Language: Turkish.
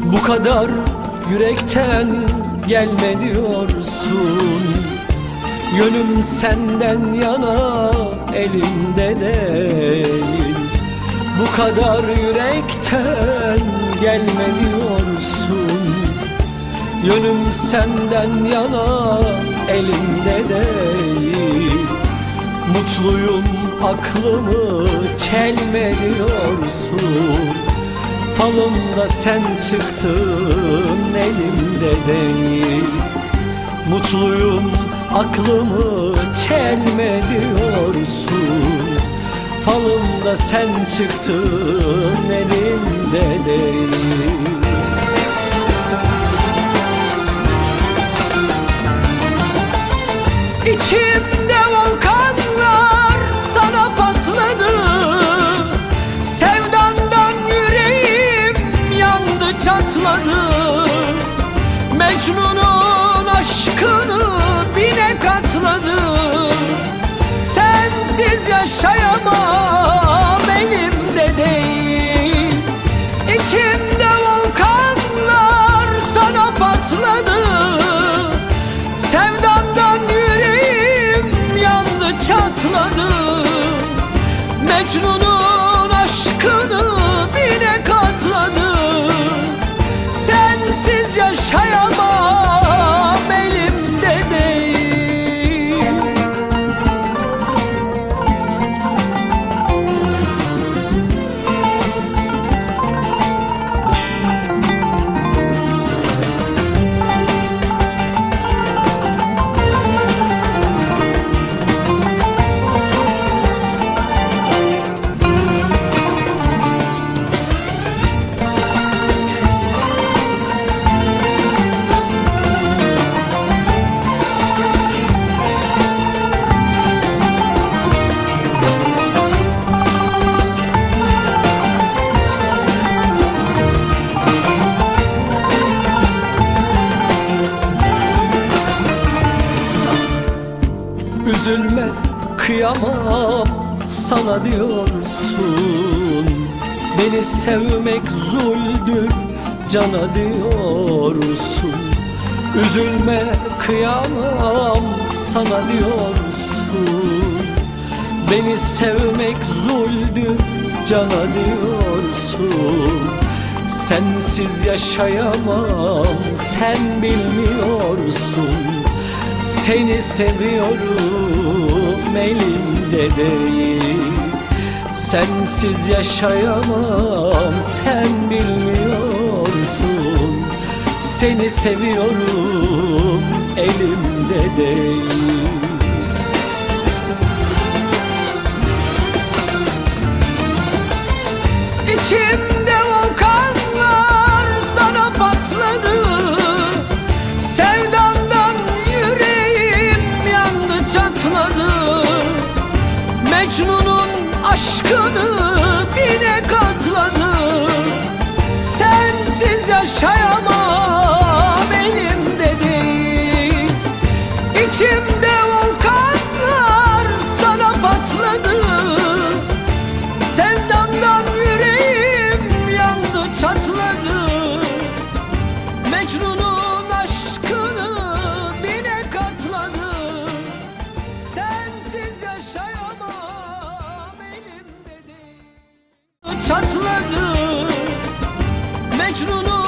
Bu kadar yürekten gelme diyorsun. Yönüm senden yana, elimde değil. Bu kadar yürekten gelme diyorsun. Yönüm senden yana, elimde değil. Mutluyum, aklımı çelme diyorsun. Falımda sen çıktın, elimde değil. Mutluyum, aklımı çelme diyorsun. Falımda sen çıktın, elimde değil. İçimde volkanlar sana patladı. Sevdandan yüreğim yandı, çatladı. Mecnun'un aşkını bine katladı. Sensiz yaşayamam, elimde değil. İçimde volkanlar sana patladı. Sevdandan yüreğim yandı, çatladı. Mecnun'un aşkını bine katladı. Sensiz yaşayamam, elimde değil. Üzülme, kıyamam sana diyorsun. Beni sevmek zuldür cana diyorsun. Üzülme, kıyamam sana diyorsun. Beni sevmek zuldür cana diyorsun. Sensiz yaşayamam, sen bilmiyorsun. Seni seviyorum, elimde değil. Sensiz yaşayamam, sen bilmiyorsun. Seni seviyorum, elimde değil. İçimde volkanlar sana patladı. Sevdandan yüreğim yandı, çatladı. Mecnun'un aşkını bine katladı. Sensiz yaşayamam, elimde değil. İçimde volkanlar sana patladı. Sevdandan yüreğim yandı, çatladı. Mecnun'un aşkını bine katladı. Sensiz yaşayamam, elimde değil. Çatladı. Mecnun'un